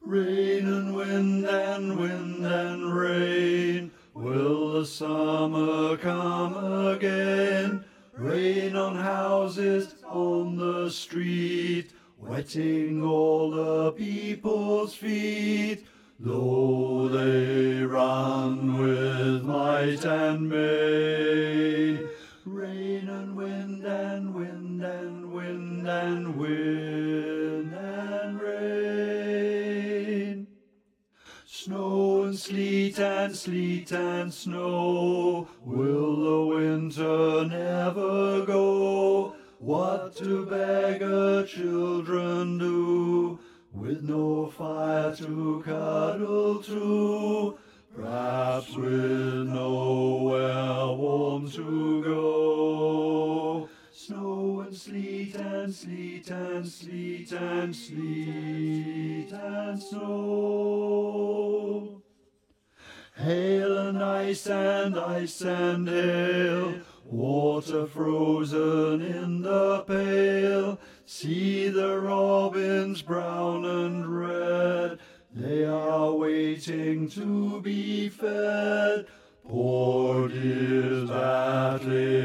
Rain and wind and wind and rain, will the summer come again? Rain on houses, on the street, wetting all the people's feet, though they run with might and main. Rain and wind and wind and wind and wind and rain. Snow and sleet and sleet and snow, will the winter never go? What do beggar children do, with no fire to cuddle to? Perhaps with nowhere warm to go. Snow and sleet and sleet and sleet and sleet and snow. Hail and ice and hail, water frozen in the pail. See the robins brown and red, they are waiting to be fed. Poor dears battling